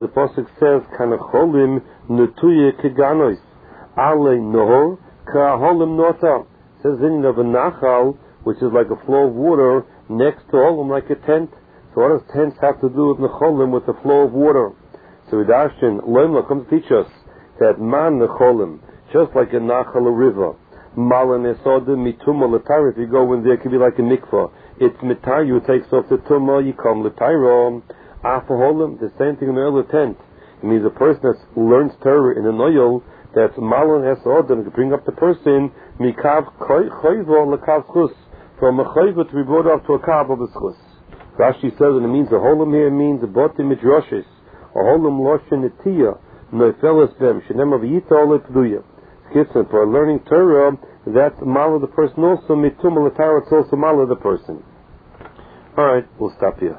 The pasuk says, "Kanacholim netuye keganois, ale nohor kaholim nota." Says in of a nachal, which is like a flow of water next to holim, like a tent. So what does tents have to do with necholim, with the flow of water? So Darshan Loimla comes to teach us that man necholim, just like a nachal, a river, malan esodim mituma l'tayra. If you go in there, it could be like a mikvah. It's mitar, you takes off the tumah, you come l'tayra. Afaholim, the same thing in the oil tent. It means a person that learns Torah in an oil that's malan esodim to bring up the person mikav choivo lekav schus, from a choivo to be brought up to a kav of the schus. Rashi says, and it means the holim here means a boti midrashis, a holim loshen etiya, noifeles bem, shenem aviyita ole pduya. Skipson, for learning Torah, that's mal of the person also, mitum l'tara, it's also mal of the person. Alright, we'll stop here.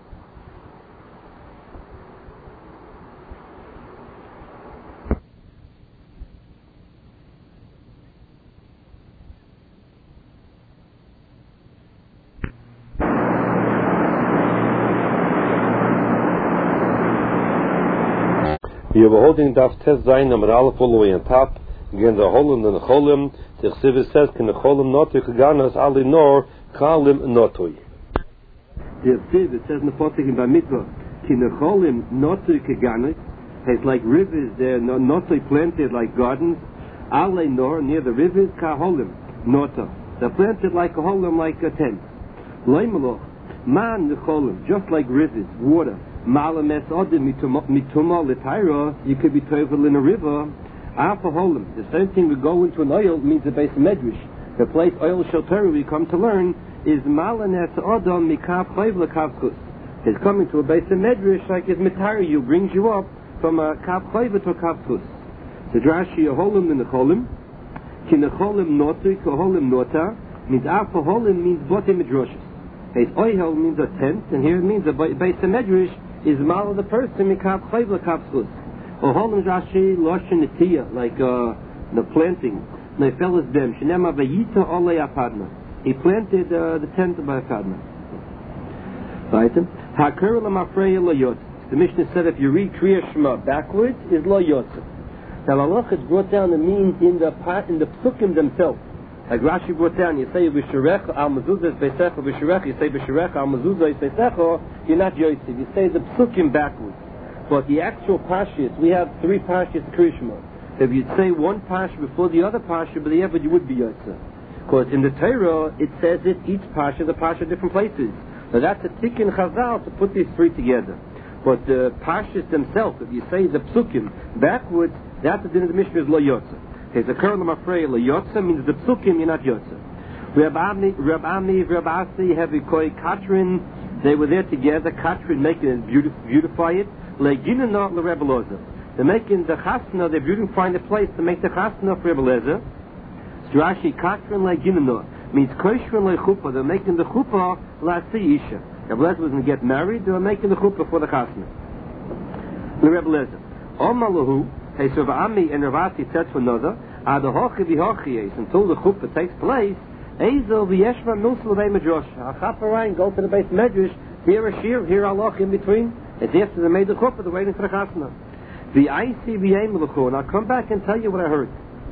You have a holding daf tes zayin amar aleph all the way on top. Again, the holim and the cholim. The chsiv says, "Can the cholim notui kaganas ali nor kalim notui." The chsiv says in the pasuk in Bamitzvah, "Can the cholim notui kaganas?" It's like rivers. They're notui planted like gardens. Ali nor near the rivers kaholim nota. They're planted like a holim, like a tent. Loimaloch man the cholim, just like rivers, water. Malames odim mituma l'tayra, you could be tovel in a river. Afaholim, the same thing we go into an oil means the base medrash. The place oil shel Torah we come to learn is malanes odom mikav chayv lekav chus. It's coming to a base of medrash like his mitayra, you brings you up from a kav chayv to a kav chus. The drashi aholim in the cholim, ki necholim notu koholim nota, means afaholim means bote midrashis. His oil means a tent, and here it means a base of medrash is mal of the person mikav chayv lekav chus. Oholim Rashi loshen etiya, like the planting. Noifeles bem shenem aviyita ole apadna. He planted the tent by apadna. Right? Haker lamafreya lo yotz. The Mishnah said if you read Kriya Shema backwards, is lo yotz. Now Allah has brought down the means in the psukim themselves. Like Rashi brought down, you say v'shirech al mezuzah beisecha v'shirech. You say v'shirech al mezuzah beisecha. You're not yotz. You say the psukim backwards. But the actual pashas, we have 3 pashas Krishma. If you'd say one pasha before the other pasha, but you would be yotza. Because in the Torah, it says that each pasha is a pasha at different places. Now that's a tikkun chazal to put these 3 together. But the pashas themselves, if you say the psukim backwards, that's the din of the Mishnah is lo yotza. Okay, the curl of afraid lo yotza means the psukim you're not yotza. Reb Ami, Reb Asi, Hevikoi, Katrin, they were there together. Katrin making it beautify it. They're making the chasna, they're beautifying the place to make the chasna for Rebbe Lezer. Rashi Katrin le'ginana means koshrin le'chuppah. They're making the chuppah la'asi isha. Rebbe Lezer was going to get married, they were making the chuppah for the chasna. The Rebbe Lezer. Omalahu, hey, so Ami and Ravasi said to another, Adahochi v'hochiyes, until the chuppah takes place, Ezel v'yeshma nusel v'ei medrash. Ha'chaparayin, go to the base medrash, here a shir, here Allah in between. It's after they made the chuppah, they're waiting for the chasna. The ICBA Melachu, and I'll come back and tell you what I heard.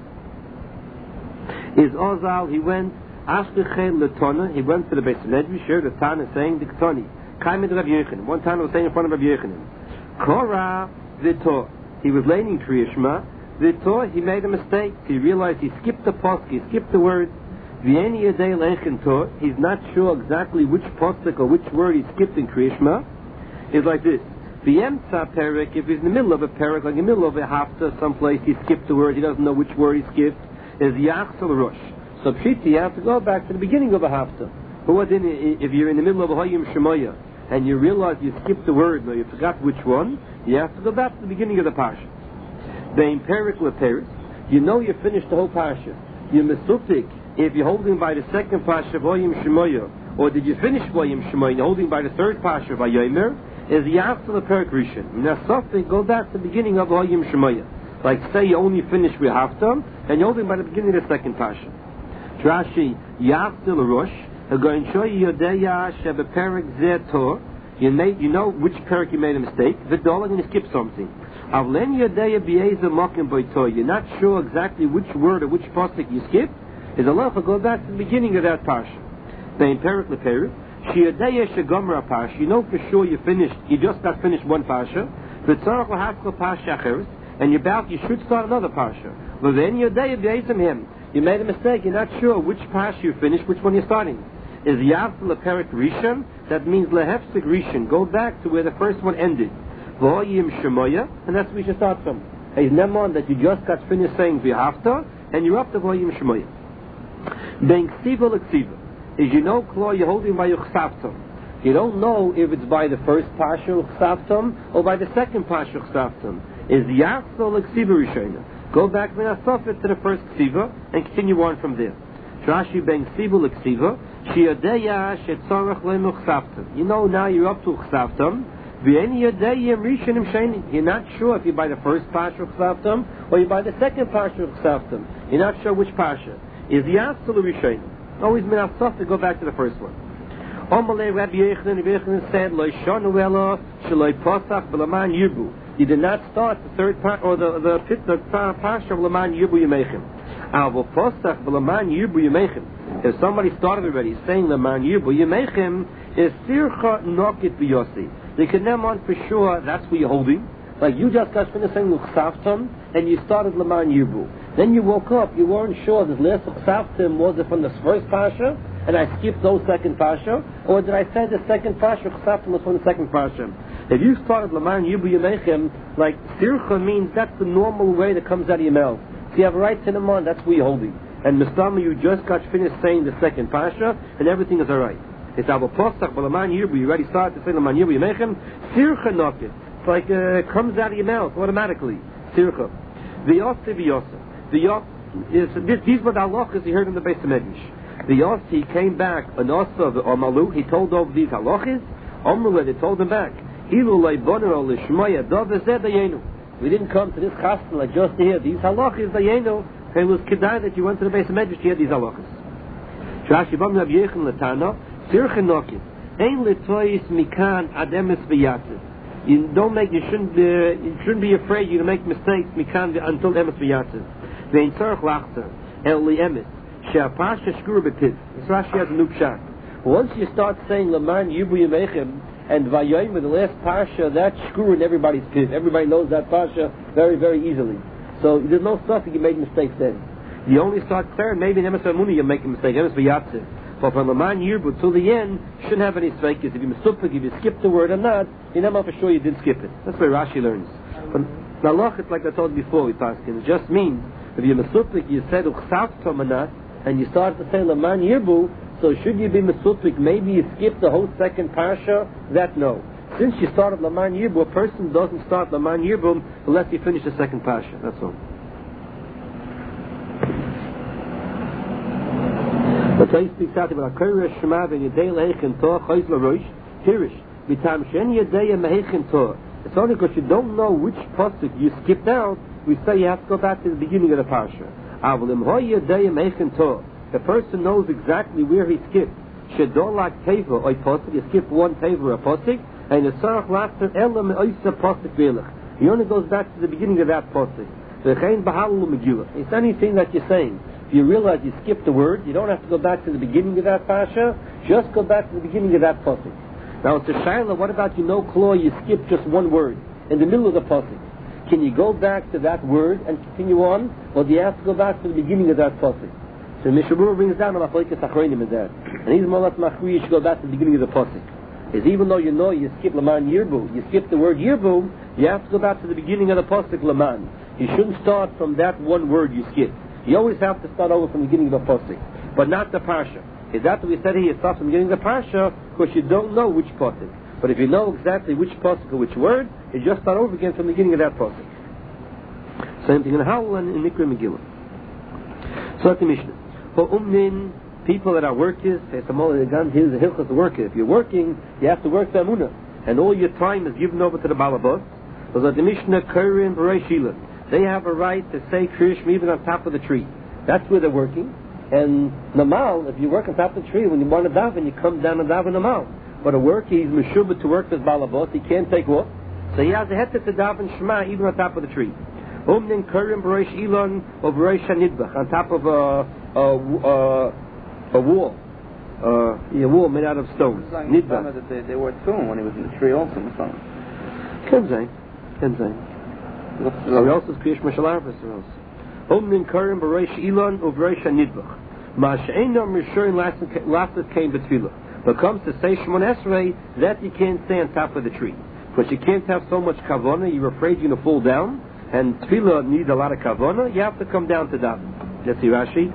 Is Ozal, he went, Ashkechel Letona, he went to the base medrash, the Tana saying, the Ketoni, Kaimid Rav Yechanan. One time I was saying in front of Rav Yechanan. Korah V'tor, he was learning Kriya Shema, V'tor, he made a mistake. He realized he skipped the pasuk, he skipped the word. V'eni Yadei Lechen Tor, he's not sure exactly which pasuk or which word he skipped in Kriya Shema. It's like this. The Emtza Perek, if he's in the middle of a Perek, like in the middle of a Hafta, someplace he skipped the word, he doesn't know which word he skipped, is Yachsel Rosh. So Pshiti, you have to go back to the beginning of a Hafta. But what then, if you're in the middle of a Hayim Shemoya, and you realize you skipped the word, or you forgot which one, you have to go back to the beginning of the Pasha. The Perek LePeres, you know you finished the whole Pasha. You're Mesupik, if you're holding by the second Pasha of Hayim Shemoya, or did you finish Hayim Shemoya, you're holding by the third Pasha of Hayomer, is Yafsal Perek Rishon. Now something, go back to the beginning of Hayim Shemoya. Like say you only finished with Haftam, and you're holding by the beginning of the second Pasha. Rashi, Yafsal Rosh, I'm going to show you Yodeya Shebe Perek Zetor. You know which parak you made a mistake. V'dolag, and you skip something. You're not sure exactly which word or which pasuk you skipped. Is Allah go back to the beginning of that parsha. Then parak leperik. You know for sure you just got finished one parsha. And you should start another parsha. But then you made a mistake. You're not sure which parsha you finished, which one you're starting. Is Yav leperik rishon? That means lehefsik rishon. Go back to where the first one ended. And that's where we should start from. Hey, Nemon, that you just got finished saying v'hafta, and you're up to Voyim Shemoyah. Ben ksiva l'ksiva. Is Klo, you're holding by your chsavtam. You don't know if it's by the first parsha chsavtam or by the second parsha chsavtam. Is Yachzo l'ksiva rishona. Go back minasofet to the first ksiva and continue on from there. Rashi ben ksiva l'ksiva. Shiyadeya shetzorach le'mu chsavtam. Now you're up to chsavtam. You're not sure if you buy the first parsha of Chsavtam or you buy the second parsha of Chsavtam. You're not sure which parsha. Is the answer to Rishon? Always minasaf to go back to the first one. Rabbi Yochanan said, you did not start the third parsha or the fifth parsha of Laman Yirbu Yemechem. If somebody started already saying Laman Yirbu Yemechem, is Sircha Nokit B'Yossi. They can name on for sure that's where you're holding. Like you just got finished saying Chsavtam and you started Laman Yirbu. Then you woke up, you weren't sure this last Chsavtam was it from the first Pasha and I skipped those second Pasha, or did I say the second Pasha Chsavtam was from the second Pasha? If you started Laman Yirbu Yemechem, like Sircha means that's the normal way that comes out of your mouth. So you have a right to name on, that's where you're holding. And Mistama, you just got finished saying the second Pasha and everything is alright. It's Abba Posach, but Laman Yirbu, you already started to say Laman Yirbu Yemechem, Sircha Nokit. It's like it comes out of your mouth automatically. Sircha. V'yossi. These were the halachas he heard in the Beis Medrash. V'yossi came back, an osa or malu, he told over these halachas, Omruleh, they told him back. Hilu leiboner ol lishmoya dovazeh dayenu. We didn't come to this chastan like just to hear these halachas dayenu. It was kedai that you went to the Beis Medrash to hear these halachas. Shashi bam Rabbi Yochanan Latana. Sircha Nokit. Ein letois mikan ademes v'yatzis. You shouldn't be afraid you to make mistakes mikan until emes v'yatzis. Vein tzarech lachzer el liemes she'apasha shkura b'piv. This Rashi has a new pshat. Once you start saying Laman Yirbu Yemechem and Vayayim with the last parsha, that's shkura in everybody's piv. Everybody knows that parsha very, very easily. So there's no stuff that you make mistakes then. You only start clear, maybe in emes v'amuni you make a mistake, emes v'yatzis. But from Laman Yirbu till the end, shouldn't have any svekis. If you misupik, if you skip the word or not, you know for sure you did skip it. That's where Rashi learns. But Nalach, it's like I told you before, we passed it. It just means, if you misupik, you said Uchsavtam or not, and you started to say Laman Yirbu, so should you be misupik, maybe you skip the whole second parsha, that no. Since you started Laman Yirbu, a person doesn't start Laman Yirbu unless you finish the second parsha. That's all. The Torah speaks out about Koresh Shema and Yedei Leichin Torah Chayz LaRosh Hirish Mitam Shen Yedei Mehechin Torah. It's only because you don't know which pasuk you skipped out, we say you have to go back to the beginning of the parsha. Avolim Hoy Yedei Mehechin Torah. The person knows exactly where he skipped. Shedolak Teva Oy pasuk. You skip one Teva or a pasuk, and the Sarach Laster Elam Oysa pasuk Velach. He only goes back to the beginning of that pasuk. V'chein Bahalu Megillah. It's anything that you're saying. You realize you skipped the word, you don't have to go back to the beginning of that parsha, just go back to the beginning of that pasuk. Now it's a shaila, what about Klo, you skipped just one word in the middle of the pasuk. Can you go back to that word and continue on, or do you have to go back to the beginning of that pasuk? So Mishabur brings down on Afleikas Achronim in that. And he's Molat Machri, you should go back to the beginning of the pasuk. Is even though you skip Laman Yirbu, you skip the word Yirbu, you have to go back to the beginning of the pasuk Laman. You shouldn't start from that one word you skipped. You always have to start over from the beginning of the pasuk, but not the parsha. Is that what we said here? You start from the beginning of the parsha because you don't know which pasuk. But if you know exactly which pasuk or which word, you just start over again from the beginning of that pasuk. Same thing in Hallel and in Mikra Megillah. So that's the Mishnah. For umnin, people that are workers, here's the hilchos of worker. If you're working, you have to work the emunah, and all your time is given over to the balabos. So that the Mishnah Korin B'rei Shila. They have a right to say Krishma even on top of the tree. That's where they're working. And Namal, if you work on top of the tree, when you want to daven, you come down and daven Namal. but a worker, he's meshubah to work with balabot, he can't take off. So he has a heter to daven Shema even on top of the tree. Umnin kurim b'rosh ilon or b'rosh hanidbach, on top of a wall. A wall made out of stones. Nidbach. That they were tune when he was in the tree also. Ken zayn. Or else is kriyish mashalarvus or else. Umnin kurim b'rosh ilon or b'rosh hanidbach. Ma she'eino mishurin lasses came betfilah. But comes to say Shemon Esrei, that you can't stay on top of the tree. Because you can't have so much kavana, you're afraid you're going to fall down, and tefillah needs a lot of kavana, you have to come down to daven. Let's see Rashi.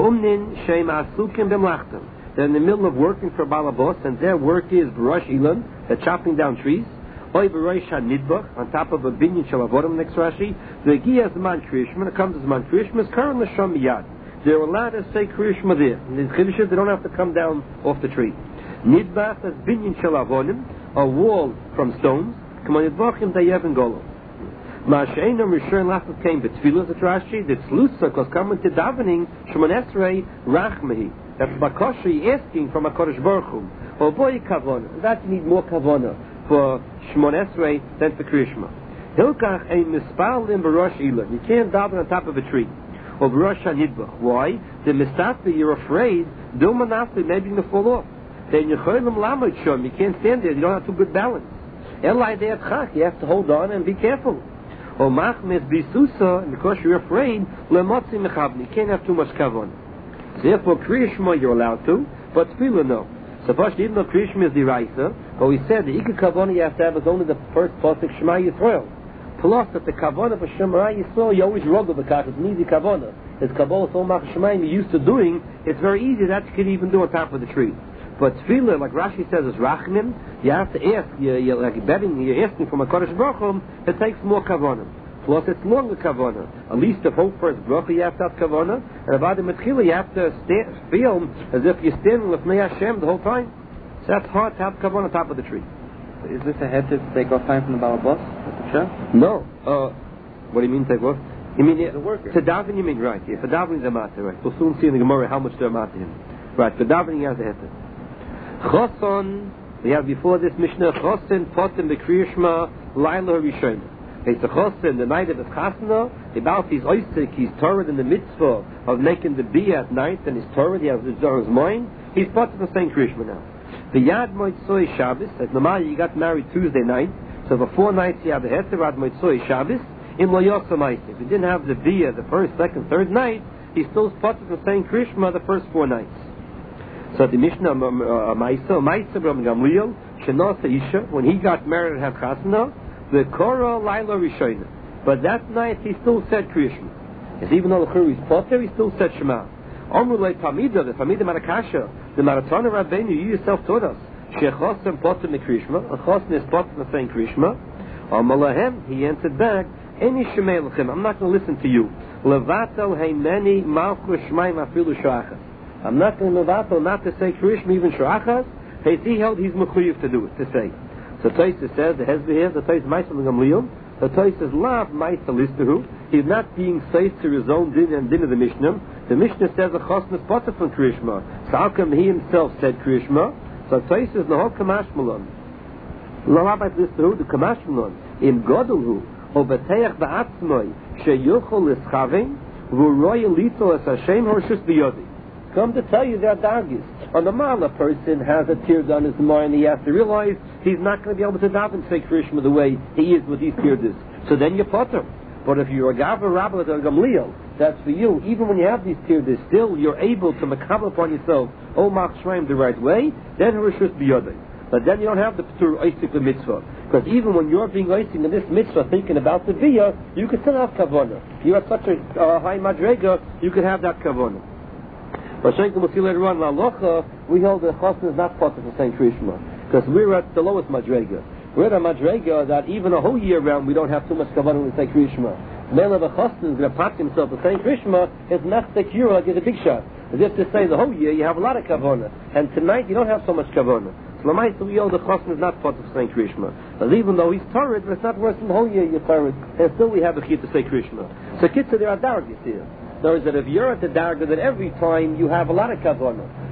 They're in the middle of working for Balabos, and their work is B'rosh Ilan, they're chopping down trees, Oy B'rosh HaNidbach, on top of a binyan shel avodim, next Rashi. The Gia Zman Kriyishma, it comes as Zman Kriyishma, is Karan L'Sham Miyad. They're allowed to say Kriyishma there. And the Chiddush is they don't have to come down off the tree. Nidbach is binyan shel avodim, a wall from stones. Come on, Yidvachim Dayev and Golov. Ma'asheinu Rishon Lachot came betfilas at Rashi. That's Lusa, because coming to davening Shemon Esrei Rachmehi. That's Bakoshi asking from HaKadosh Baruch Hu. Oh boy, kavana. That you need more kavana for Shemon Esrei than for Kriyishma. Hilkach ein mispalim b'rosh ilan. You can't daven on top of a tree. Or b'rosh hanidbach. Why? The mistafi, you're afraid. Dilmanafli, maybe you're going to fall off. Then you can't stand there, you don't have too good balance. You have to hold on and be careful. Or machmes bisusa, and because you're afraid, you can't have too much kavon. Therefore, Kriyishma you're allowed to, but tefillah no. So first, even though Kriyishma is the Raisa, but we said the Ika kavon you have to have is only the first pasuk Shema Yisrael. Plus that the kavona for Shema Yisrael, you always ruggle the kach, it's an easy kavona. It's kabbalah so much Shema you're used to doing, it's very easy that you can even do on top of the tree. But tefillah, like Rashi says, is rachnim. You have to ask. You're like betting. You're asking from a Kodesh Baruch Hu. It takes more kavanah. Plus, it's longer kavanah. At least the whole first bracha you have to have kavanah, and about the metchila you have to feel as if you're standing with Mei Hashem the whole time. So that's hard to have kavanah on top of the tree. So is this a head to take off time from the balabos? No. What do you mean take off? You mean the worker? To daven, you mean right? Yeah. For davening is a matter, right? We'll soon see in the Gemara how much they're matter him. Right. For davening, he has a head. Choson, we have before this Mishnah, Choson, Potem, the Kriyishma, Laila Rishon. It's a Choson, the night of his Chasna, about his oisik, he's Torah in the mitzvah of making the bia at night, and he's Torah, he has his mind, he's Potem the same Kriyishma now. The Yad Moitzoi Shabbos, as normally you got married Tuesday night, so for 4 nights you have the Heter Yad Moitzoi Shabbos, in Lo Yosa Maisi. If he didn't have the bia the first, second, third night, he's still Potem the same Kriyishma the first 4 nights. So the Mishnah Maisa Bram Gamliel Shenasa Isha, when he got married at Chasna, the Korah Laila Rishona. But that night he still said Kriyishma. As even though the Chur is Potter, he still said Shema. Omrulei Tamida, the Tamida Marakasha, the Maratona Rabbeinu, you yourself taught us. Shechosem Potter me Kriyishma, a Chosn is Potter me saying Kriyishma. Omalahem, he answered back, Any Shemelchem, I'm not going to listen to you. Levatel Heimeni Malchus Shmaim Afilu Shachas. I'm not going to mevatel not to say Kriyishma even Shachas. He held he's mechuyev to do it, to say. So Tosfos says, the Hezbollah here, the Tosfos Maisa Gamliel, the Tosfos says, Lav Maisa Listahu, he's not being safe to his own din and din of the Mishnah. The Mishnah says a Chosn is potter from Kriyishma. So how come he himself said Kriyishma? So Tosfos says, Nahol Kamashmalon. Lav Maisa Listahu, the Kamashmalon, in Godulhu, Obeteach Ba'atzmoi, Sheyuchol Lischavim, V'roy Lito Es Hashem Horshus B'yodi. Come to tell you that dargis. On the mala person has a tear on his mind, he has to realize he's not going to be able to daven say Kriyishma the way he is with these tears. So then you potter. But if you're a Gavra Rabbi or Gamliel, that's for you. Even when you have these tears, still you're able to makabel upon yourself, oh Mach Shreim the right way, then Rishus B'yodei. But then you don't have the P'tur Oisik the mitzvah. Because even when you're being Oisik in this mitzvah, thinking about the Biyah, you can still have Kavanah. If you're at such a high madrega, you can have that Kavanah. But Shenkel will see later on, La'alocha, we hold that Chosn is not part of the same Kriyishma. Because we're at the lowest madrega. We're at a madrega that even a whole year round we don't have too much Kavanah when we say Kriyishma. Male of a Chosn is going to pat himself the same Kriyishma, is not secure like it's a big shot. As if to say the whole year you have a lot of Kavanah. And tonight you don't have so much Kavanah. So Lamaisa we hold the Chosn is not part of the same Kriyishma. But even though he's Torah, it's not worse than the whole year you're Torah. And still we have a Chit to say Kriyishma. So Kitzah there are dargis here. In other words, that if you're at the darga that every time you have a lot of kavanah,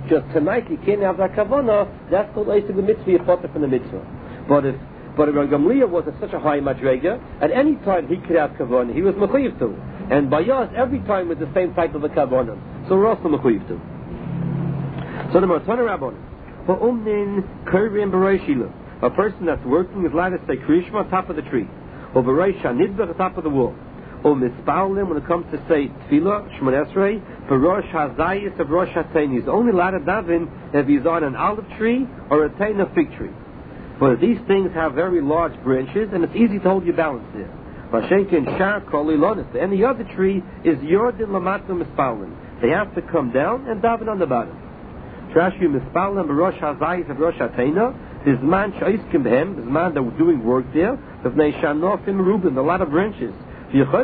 Just tonight you can't have that kavanah. That's called Eisig the mitzvah. You put it from the mitzvah. But if Rav Gamliel was at such a high madrega, at any time he could have kavanah. He was mechuyev to. And by us, every time with the same type of a kavanah. So we're also mechuyev to. So the Martana Rabbon, for umnin kurvim b'roishila, a person that's working is allowed to say krishma on top of the tree, or b'roish hanidbach on top of the wall, or mispaulim when it comes to say tefillah shmon esrei, b'rosh hazayis of rosh hatayni. He's only allowed to daven if he's on an olive tree or a taina fig tree. But these things have very large branches, and it's easy to hold your balance there. Vashenkin shar kol ilonis. Any other tree is yordin lamatu mispaulim. They have to come down and daven on the bottom. Trashu mispalim b'rosh hazayis of rosh hatayna. This man shaiskim behem. This man that was doing work there. B'nei shanofim rubin. A lot of branches. They could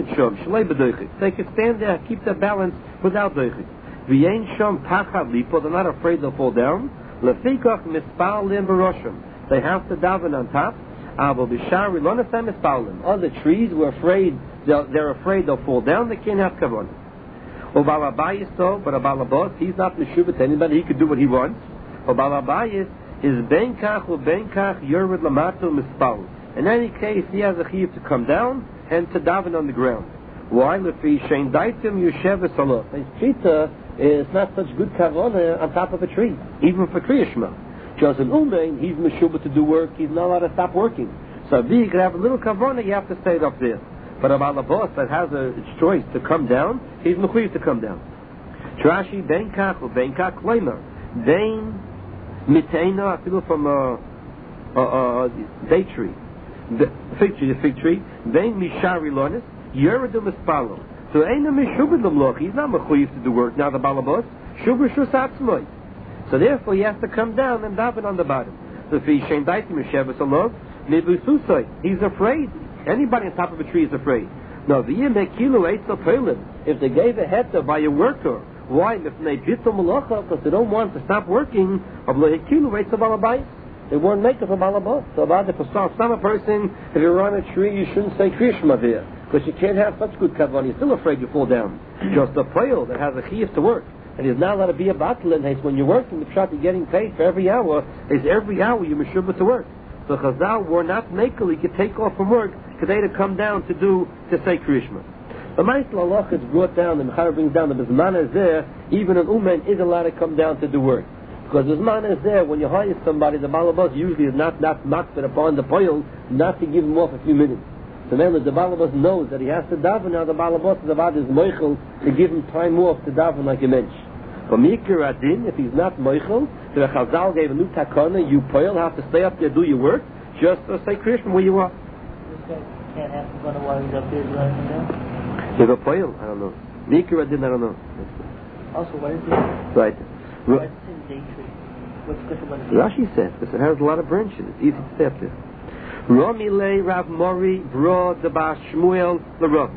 stand there, keep their balance without doichik. V'yein shom pachad lipo. They're not afraid they'll fall down. Lefikach mispalim b'roshim. They have to daven on top. Avo b'shari lo nesem mispalim. Other trees were afraid. They're afraid they'll fall down. They can't have kavanah. Or Balabayis though, but a Balabos, he's not Meshuvah to anybody, he could do what he wants. Or Balabayis is Benkach or Benkach Yerud Lamatu Mispal. In any case, he has a chiyuv to come down and to daven on the ground. Why? Lefi Shein Daitim Yoshev V'Saloch. His Chita is not such good kavanah on top of a tree, even for Kriya Shema. Just an Umein, he's Meshuvah to do work, he's not allowed to stop working. So if you could have a little kavanah, you have to stay up there. But a balabos that has its choice to come down, he's mechuyev to come down. Trashi benkach or benkach leimer bein mitena afilu from a date tree, the fig tree. Bein mishari lonis yeredu mispalo. So ain't a mishubed lemloch. He's not mechuyev to do work. Now the balabos shubur shusatzmoi. So therefore he has to come down and daven on the bottom. So fi shein daitim yesheves alov nibususai. He's afraid. Anybody on top of a tree is afraid. Now, if they gave a heta by a worker, why? Because they don't want to stop working. They won't make it for balabot. So about for some person, if you're on a tree, you shouldn't say krishma there, because you can't have such good kavan. You're still afraid you fall down. Just a prayer that has a chiyuv to work, and he's not allowed to be a battle in haste. When you're working, the shot you're getting paid for every hour is every hour you meshubah to work. So Chazal were not makel, he could take off from work today to come down to say Krishma. The Ma'aseh Allah is brought down, the Mechara brings down, the Bismana is there, even an Umen is allowed to come down to do work. Because Bismana is there, when you hire somebody, the Balabas usually is not knocked upon the poil, not to give him off a few minutes. So then the Balabas knows that he has to daven, now the Balabas is about his moichel to give him time off to daven like a mensch. For Mikir Adin, if he's not moichel, the Chazal gave a new takana, you poil have to stay up there, do your work, just say Krishma where you are. Can't have to go to while he's up there driving down? You have a poil? I don't know. Mikir Adin, I don't know. Also, what is it? Right. What's in day tree? What's different about it? Rashi says, because it has a lot of branches, it's easy to stay up there. Romile Rav Mori Bro the Bas Shmuel the Rav.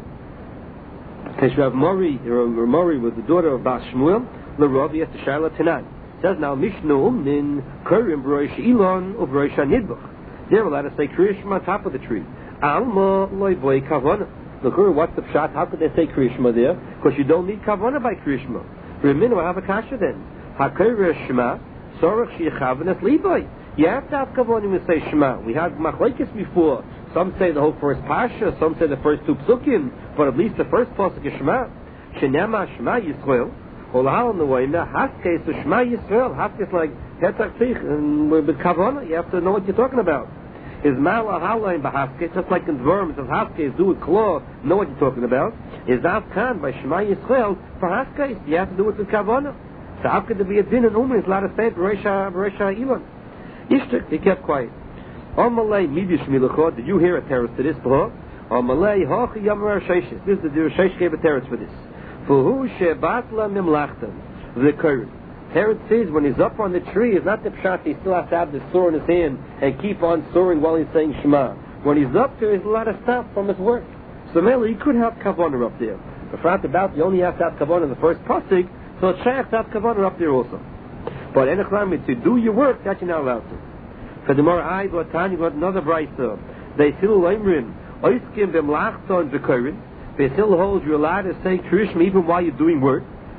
Because Rav Mori was the daughter of Bas Shmuel, the Rav, yes, the Shaila Tanan. Says now, Mishnu min Kurim Broish Elon of Broish Nidbach. They're allowed to say Krishma on top of the tree. Alma loy boy kavana. Look, what's the pshat? How could they say Krishma there? Because you don't need kavana by Krishma. Remin, I have a kasha then. Hakir Shema, Sorach Shichavenes Liboy. You have to have kavana when you say Shema. We had machlekes before. Some say the whole first pasha, some say the first two psukim, but at least the first pasuk is Shema. Shenema Shema Yisrael. Olahal the way now Haskes to Shema Yisrael. Haskes like Hetzach Tzich, and with kavana, you have to know what you're talking about. Is Mala Halain Bahaske, just like in Dvorm, says Haske, do it claw, know what you're talking about. Is Avkan by Shema Yisrael, for Haske, you have to do it with Kavanah. So how could there be a din in Umm, it's allowed to say it, Beresha Elon. Ishtik, he kept quiet. Omalei Midish Milachot, did you hear a terrorist to this, bro? Omalei Hochi Yamar Sheshes, this is the Shesh gave a terrorist for this. For who Shebatla Mimlachtan, the current. Herod says when he's up on the tree, it's not the pshat, he still has to have the sword in his hand and keep on soaring while he's saying Shema. When he's up there, he's allowed to stop from his work. So Mela, he could have kavanah up there. But for about, you only have to have kavanah in the first pasuk, so it's shaykh to have kavanah up there also. But Enochrami, to do your work, that you're not allowed to. For the more I got time, you got another brayso. They still limrim, oiskim b'mlachton v'korin. They still hold you're allowed to say Krishma even while you're doing work.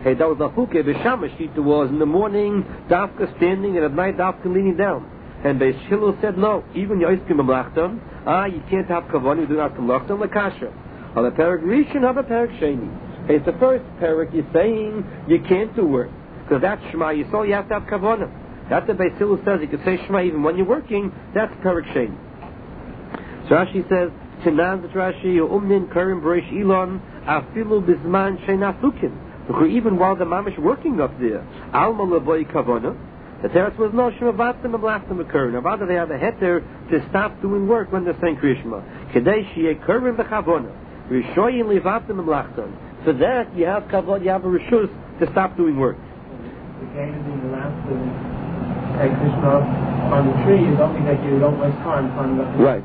Hey, that was the Huke, B'Shamash Shita was in the morning, Dafka standing, and at night Dafka leaning down. And Beis Hillel said, no, even Yoiskim B'Mlachtam, you can't have Kavon, you do not B'Mlachtam, L'Kasha. On the Perek Rishon, have a Perek Sheni. Hey, it's the first Perek, you're saying you can't do work. Because that's Shema Yisrael, you have to have Kavon. That's what Beis Hillel says, you can say Shema even when you're working, that's Perek Sheni. So Rashi says, Tanan Rashi, Umnin Karim Breish Elon, Afilu Bizman Shenafukin. Even while the mamish working up there, Alma Leboy Kavona, the teretz was no Shemavatim and Blachtim occurring. Now, rather they have a heter to stop doing work when they're saying Krishma. Kadeshi Karim Bechavona, Rishoyin Levatim and Blachtim. For that, you have Kavod, you have a Rishus to stop doing work. The game is being allowed to take Krishma on the tree is only that you don't waste time trying to... Right.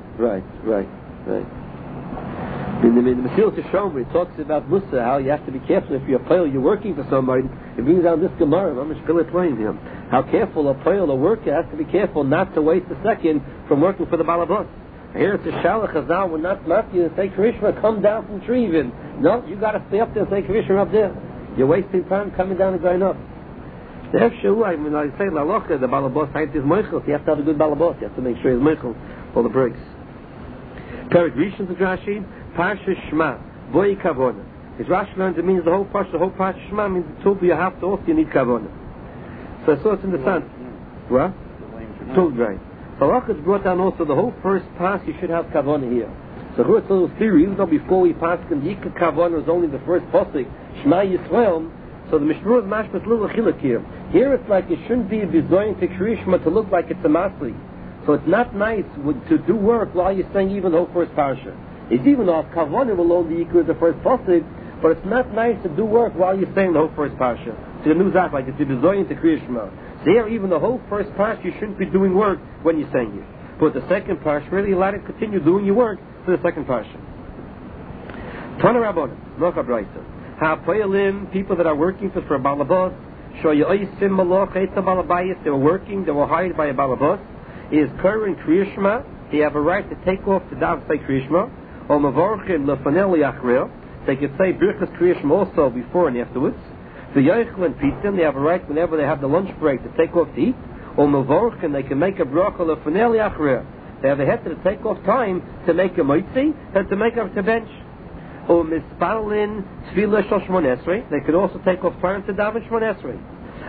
In the Mesilas Yesharim, it talks about Musa, how you have to be careful if you're a poil, you're working for somebody. It brings down this Gemara, I'm playing him. How careful a poil, a worker, has to be careful not to waste a second from working for the Balabas. Here it's a Shalach Chazal, we're not you to say Krishma, come down from the tree even. No, you got to stay up there and say Krishma up there. You're wasting time coming down and going up. The Efshu, I say Lalocha, the Balabas, is Meichel. You have to have a good Balabas, you have to make sure he's Meichel for the breaks. Perek Rishon to Rashi, Parsha Shema, Boy Kavona. His Rashi learns it means the whole Parsha Shema means the Tulba you have to also you need Kavona. So I saw it in the sun. What? Tulba, right. So Rachel brought down also the whole first pass you should have Kavona here. So here's a little theory, even though before we passed the Yikah Kavona was only the first pasuk, Shema Yisrael, so the Mishnah of Mashmas little chiluk here. Here it's like it shouldn't be a bizoyin to Krishma to look like it's a masli. So it's not nice to do work while you're saying even the whole first parsha. It's even though Kavana will only the Yikra the first pasuk, but it's not nice to do work while you're saying the whole first parsha. So the news act like it's a bizoyin to Krishma. So here even the whole first parsha you shouldn't be doing work when you're saying it. But the second parsha really allowed to continue doing your work for the second parsha. Tana Rabbanim, Nocha Braisa. Ha-Poyalim, people that are working for a Balabas, Shoyaisim Malach Eita Balabayis, they were working, they were hired by a Balabas, is current Kriyashma, they have a right to take off to Dav say Kriyashma, or Mavorchim Lefanel Yachril, they can say Birchas Kriyashma also before and afterwards. The Yoichel and Pitim, they have a right whenever they have the lunch break to take off to eat, or Mavorchim, they can make a bracha Lefanel Yachril. They have a head to take off time to make a moitzi and to make a bench. Or Mispalin Tfilah Shal Shmon Esrei, they could also take off time to daven Shmon Esrei.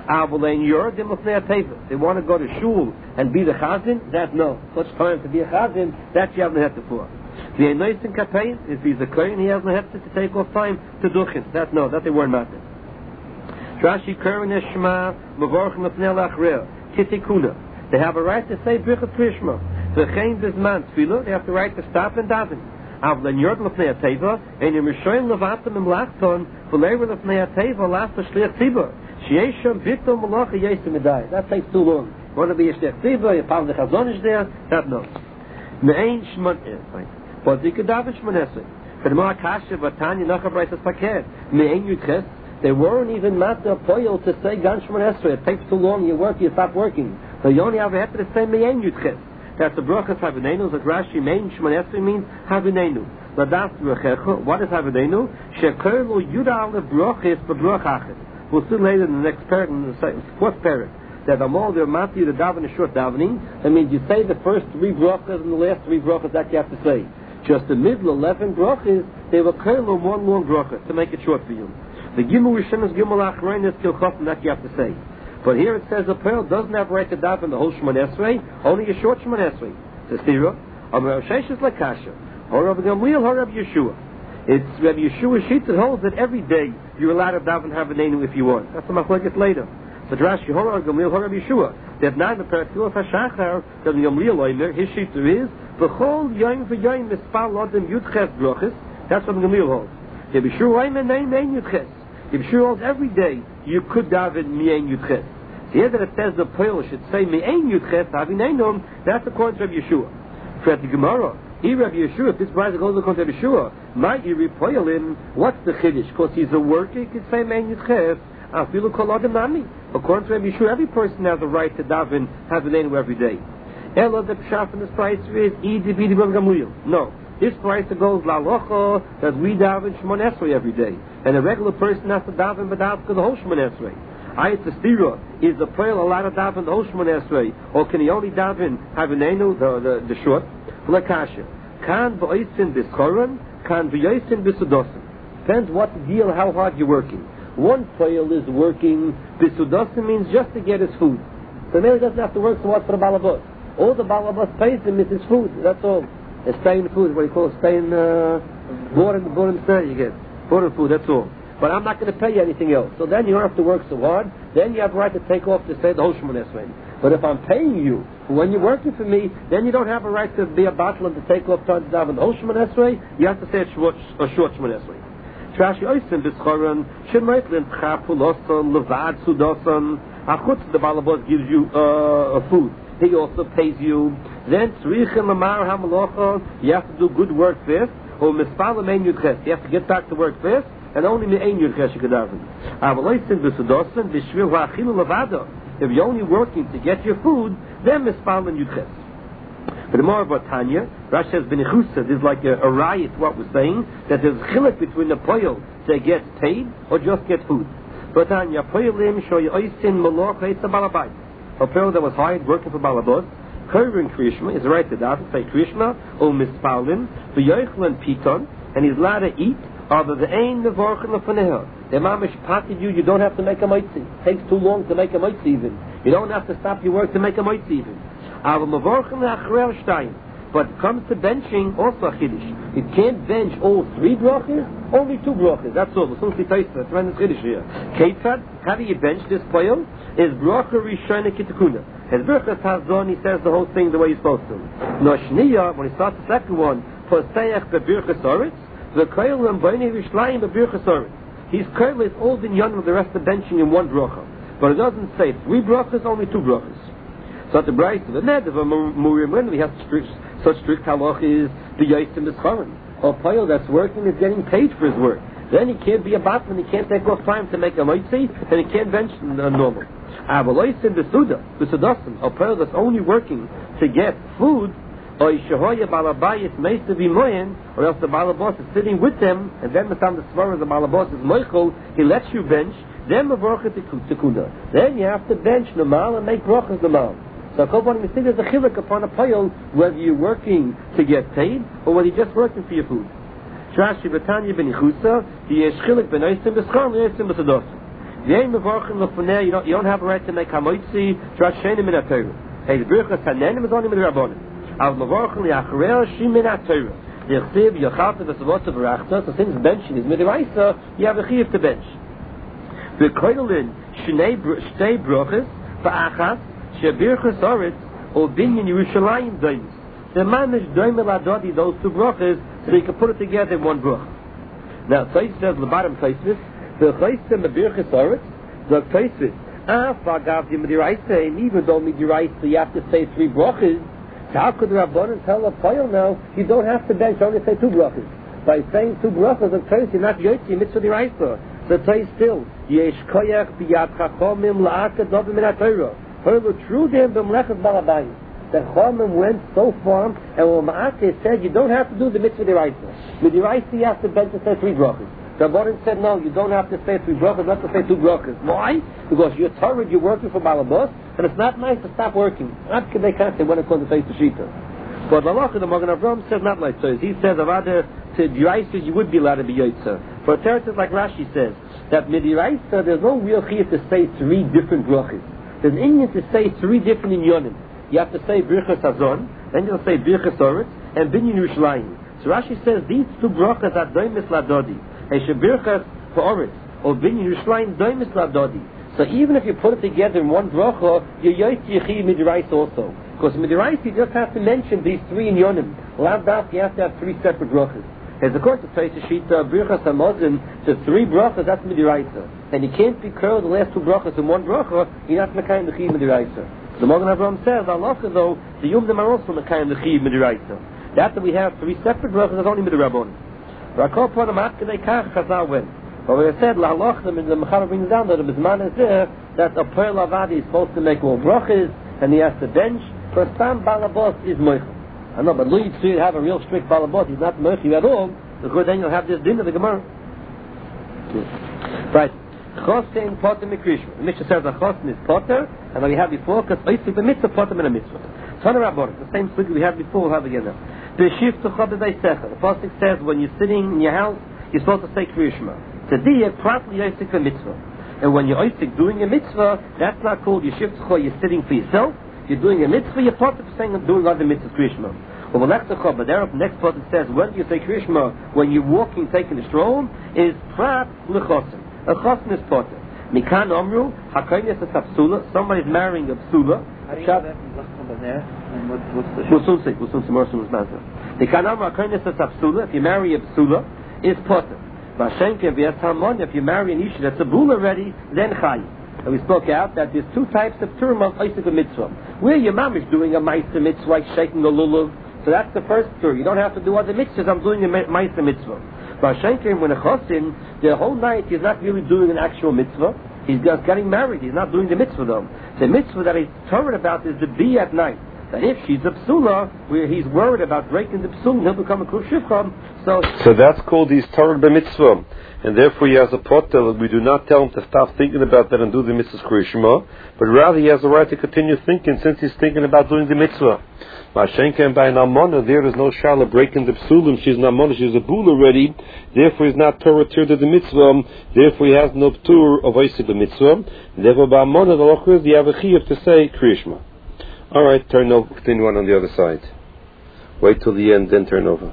They want to go to shul and be the chazin. That no, such time to be a chazin, that you have no heta for. The Einais in Kapein, if he's a kohen, he has no heta to take off time to duchin. That no, that they weren't matter. Rashi Karen Eshma Mavorchim Lefnei Lachrei Kitikuna. They have a right to say Birchas Krishma. The Chaim Bizman Tfilah, they have the right to stop and daven. Avlen Yord Lefnei Ateva, and you're Mishoyin Levatim and Lachton, V'leiver Lefnei Ateva, Lasta Shliach Tzibah. Shiesham Victor Malacha Yesim Edai. That takes too long. You want to be a Shliach Tzibah, your Pav the Chazon is there, that no. Me'ein Shmon Esrei. But you could daven Shmon Esrei. For the Mo'ak Hashem, Vatanya, Nacha Breisas Paket. Me'ein Yudches. They weren't even matter poil to say Gan Shmon Esrei. It takes too long, you work, you stop working. So you only have a heter to say Me'ein Yudches. That's the brachas Havinenu. That Rashi main Shmon Esrei means Havinenu. Ladas Brachecha. What is Havinenu? Shekerlu Yuda Ale Brachis B'Brachachis. We'll see later in the next parak, in the fourth parak, that Amal they're matzi the daven a short davening. That means you say the first 3 brachas and the last 3 brachas that you have to say. Just the middle 11 brachas, they were kerlu one long bracha to make it short for you. The Gimel Rishon is Gimel Achrein is Kilchot, and that you have to say. But here it says the pearl doesn't have right to daven the whole Shmon Esrei, only a short Shmon Esrei. It's a stira. Amar Sheish is Lakasha. Or Rabbi Gamliel, or Rabbi Yeshua. It's Rabbi Yeshua's sheet that holds that every day you're allowed to daven Havanenu if you want. That's the machlokes later. So Rashi, or Gamliel, or Rabbi Yeshua. They have not the Paratzilas HaShachar, that the Gamliel Oimer, his sheet there is, B'chol Yoim V'Yoim Mispal Odem Yudches Brochis. That's what Gamliel holds. Rabbi Yeshua Oimer, Nein Yudches. Rabbi Yeshua holds every day you could daven Mein Yudches. Here that it says the Poil should say Mein Yudches Havanenu, that's according to Rabbi Yeshua. For the Gemara, Rabbi Yeshua, if this brother goes according to Rabbi Yeshua, might you repoil him? What's the chiddush? Because he's a worker, he could say Man Yudches. Afilu Kol Adam Nami. According to Rabbi Yeshua, every person has a right to daven Havanenu every day. Ella the pshat in this price is Idi Bidi Rabbi Gamliel. No, This price goes la locha that we daven Shemon Esrei every day, and a regular person has to daven b'davka the whole Shemon Esrei. Ayat Stira, is the prayer allowed to daven the whole Shemon Esrei, or can he only daven Havinenu the short? L'kasha kan v'oisin b'schoron, kan v'oisin b'sudosim. Depends what the deal, how hard you're working. One prayer is working b'sudosim means just to get his food. So maybe he doesn't have to work so much for the balabos. All the balabos pays him is his food. That's all. A staying food, what do you call it? Staying boredom you get. Boredom food, that's all. But I'm not going to pay you anything else. So then you don't have to work so hard. Then you have the right to take off to say the whole Shemon Esrei. But if I'm paying you, when you're working for me, then you don't have a right to be a battler to take off time to daven the whole Shemon Esrei. You have to say a short Shemon Esrei. Trashi oisin b'schoron, shemoitlin tchapuloson, levad sudoson. Achutz, the balabos gives you food. He also pays you. Then tzrichin lamar hamalocha, you have to do good work first. Or mispalim ein yudches, you have to get back to work first, and only ein yudches you can daven. Avaloisin b'sudosan b'shvil ha'achilu levado. If you're only working to get your food, then mispalim yudches. But the more about Tanya, Rashi says b'nichusa, there's like a riot. What we're saying that there's chilek between the poil to get paid or just get food. But Tanya poilim shoyoisin malocha it's a balabait. A poil that was hired working for balabos. Curving Krishma is right to that, say Krishma, or Mispalin, the Yochlan Piton, and he's allowed to eat, other the Ein Nevorchen Lefaneha. The Mamish patted you don't have to make a mitzi. It takes too long to make a mitzi even. You don't have to stop your work to make a mitzi even. But it comes to benching, also a Chiddush. You can't bench all 3 brachas, only 2 brachas, that's all. That's tremendous Chiddush here. Ketzad, how do you bench this poem? Is bracha Rishona Kitakuna. As Birchas Hazon, he says the whole thing the way he's supposed to. Noshniya, when he starts the second one, Poseach beBirchas Oretz, the Koilim B'nei Vishlayim beBirchas Oretz. His Koil is all in yon with the rest of benching in one bracha. But it doesn't say 3 brachas, only 2 brachas. So the Bryce of the Ned of a Murim, when we have such strict halach is the Yaisim B'schoron. A Koil that's working is getting paid for his work. Then he can't be a batman, he can't take off time to make a mitzi, and he can't bench normal. Avaloisin b'sudosim, a person that's only working to get food, or Yishahoya balabayis meis to be moyen, or else the balabos is sitting with them, and then the time the svara the balabos is moichel, he lets you bench, then mavorcha tikuna. Then you have to bench normal and make brachas normal. So Koban Misig is a chiluk upon a pile, whether you're working to get paid, or whether you're just working for your food. Trashi Batanya ben Yichusa, the Yeshchilik ben Oisim b'schar, Oisim b'sadosim. You don't have a right to make hamoitzi, Trash Shenim in a Torah. Hey, the Birchas Hanenim is only with the Rabbanim. Al Mavorchim li'achrel shim in a Torah. The Yechsiv, Yachalta v'savota v'rachta, so since benching is midiraisa, you have a chiv to bench. The Koilin, Shnei Brochis, V'achas, Shebirchas Oretz, or Binyan Yerushalayim Doimis. The man is Doimel Adodi, those 2 brochas, so you can put it together in one broch. Now, Tzais says, the bottom Tzaisvis, the Chaysim Abirchas Oretz, the Tzaisvis, Fagav Yimidiraisa, and even though Midiraisa, you have to say 3 brochas, so how could the Rabbanan tell a Poyel now, you don't have to bench, only say 2 brochas. By saying 2 brochas of Tzais, you're not Yotzi, Mitzvah Diraisa. The Tzais still, Yesh Koyach B'yad Chachomim La'aka Dovim Min HaTorah. Hurlu Trudim B'mlechas Balabayim. The Chomim went so far, and when Ma'akeh said, you don't have to do the Mitzvah Diraisa. Midiraisa, you have to bench and say 3 brachas. The Rabbanan said, no, you don't have to say 3 brachas, not to say 2 brachas. Why? Because you're tired, you're working for Balabos, and it's not nice to stop working. Not because they can't say when it comes to face the Shita. But the Lach of the Magen Avraham says not like so. He says, Avada, to Diraisa, you would be allowed to be Yotza. For Teretzes, like Rashi says, that Midiraisa, there's no real chiyuv to say 3 different brachas. There's an Indian to say 3 different inyonim. You have to say Birchas Hazon, then you'll say Birchas Oretz, and Binyan Yerushalayim. So Rashi says these 2 brachas are Doimis Ladodi. Hey, Shebirchas for Oretz, or Binyan Yerushalayim Doimis Ladodi. So even if you put it together in one bracha, you're Yoitzi Yechi Midiraisa also. Because Midiraisa, you just have to mention these 3 inyonim. Lavdaf, you have to have 3 separate brachas. As according to Tzais Shita, Birchas Hamazon, the 3 brachas, that's Midiraisa. And you can't be curled the last 2 brachas in one bracha, you're not Mekayim the Chi Midiraisa. The Magen Avraham says, Allah though, the Yumdim are also Mekayim the Chi Midiraisa. After we have 3 separate brachas, that's only Midirabon. Rakol Pon Amatkanei Kach Chazal went. But we have said, La'alach, the Mechaber brings down that the Bizman is there, that a Pearl Avadi is supposed to make all brachas, and he has to bench, for Stam Balabos is Moichel. I know, but Louis Tzir have a real strict balabot. He's not merchi at all. Then you'll have this din of the Gemara. Right. Chosin potter mikrishma. The Mishnah says a chosin is potter, and what we had before, because oisik the mitzvah potter and a mitzvah. Tana Rabbon, the same thing we had before, we'll have again now. The shift to chod b'deisecha. The pasuk says when you're sitting in your house, you're supposed to say kriyishma. Today, properly oisik the mitzvah. And when you're oisik doing a mitzvah, that's not called yeshiv tzcho, you're sitting for yourself. You're doing a mitzvah, you're potter for saying and doing other mitzvahs kriyishma. Well, the next part says, when do you say kriyishma? When you're walking, taking a stroll, is prat lechosin. A chosin is potter. Mikan omru, hakoynes is a psula. Somebody's marrying a psula. We'll soon see more soon as matter. Mikan omru, hakoynes is a psula. If you marry a psula, is potter. Vashenke v'yas harmon, if you marry an isha that's a bull already, then chay. And we spoke out that there's two types of term of oisik mitzvah. Where your mom is doing a ma'aser mitzvah, like shaking the lulav. So that's the first term. You don't have to do other mitzvahs. I'm doing a ma'aser mitzvah. But Shenkin, when a chosin, the whole night he's not really doing an actual mitzvah. He's just getting married. He's not doing the mitzvah though. The mitzvah that he's worried about is the bee at night. That if she's a psula, where he's worried about breaking the psula, he'll become a krushivcham. So that's called his Torah b'mitzvah. And therefore he has a potter. We do not tell him to stop thinking about that and do the mitzvah kriyishma, but rather he has the right to continue thinking since he's thinking about doing the mitzvah. Mashenka and by an almana, there is no shala breaking the psulim. She's an almana, she's a bull already. Therefore he's not Torah to the mitzvah. Therefore he has no ptur of oisik the mitzvah. Therefore by almana the loch is you have a chiyuv to say kriyishma. All right, turn over. Continue on the other side. Wait till the end, then turn over.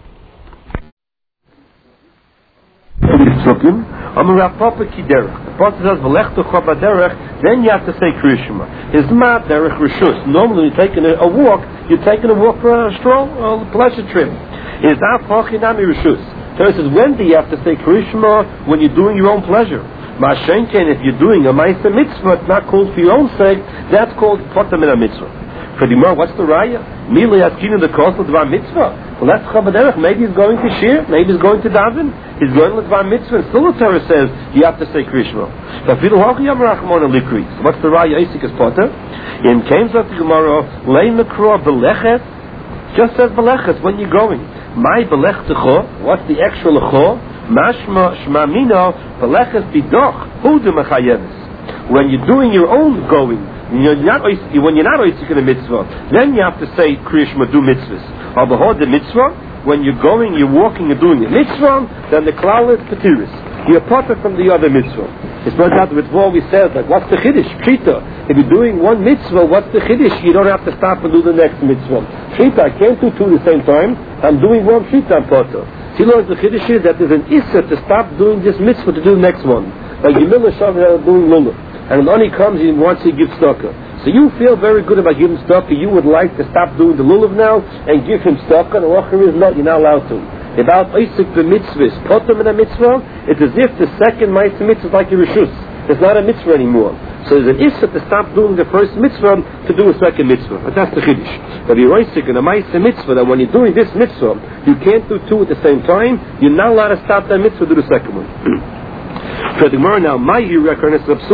The prophet says, then you have to say kriyishma. It's not derech rishus. Normally, you're taking a walk. You're taking a walk for a stroll, a pleasure trip. It's not fachinami rishus. So it says, when do you have to say kriyishma? When you're doing your own pleasure. Mashenken, if you're doing a ma'aser mitzvah, it's not called for your own sake. That's called potter min mitzvah. For the Gemara, what's the raya? Mili askinu the cost of the mitzvah. Well, that's chabaderech. Maybe he's going to shir. Maybe he's going to daven. He's going to the mitzvah. And still the Torah says you have to say kriyishma. So what's the raya? Isik is potter. In came to the Gemara, lay makro beleches. Just says beleches when you're going. My belech techo. What's the actual lecho? Mashma shmamino beleches bidoch. Who the mechayeves? When you're doing your own going. When you're not oisik in a mitzvah, then you have to say kriyishma, do mitzvahs. Or behold the mitzvah, when you're going, you're walking, you're doing a mitzvah, then the klal is patiris. You're potter from the other mitzvah. It's not that before we said, like, what's the chiddush? Pshita. If you're doing one mitzvah, what's the chiddush? You don't have to stop and do the next mitzvah. Pshita, I can't do two at the same time. I'm doing one pshita, I'm potter. See, Lord, the chiddush is that there's an issa to stop doing this mitzvah to do the next one. Like Yemillah Shavah doing lulav. And when he comes, he wants to give tzedakah. So you feel very good about giving tzedakah. You would like to stop doing the lulav now and give him tzedakah. The lacher is not. You're not allowed to. About oisik the mitzvahs, potem in a mitzvah, it's as if the second ma'aser mitzvah is like a rishus. It's not a mitzvah anymore. So there's an issa to stop doing the first mitzvah to do a second mitzvah. But that's the chiddush. But you're oisik in a ma'aser mitzvah that when you're doing this mitzvah, you can't do two at the same time. You're not allowed to stop that mitzvah to do the second one. So the Gemara now, my you reckon is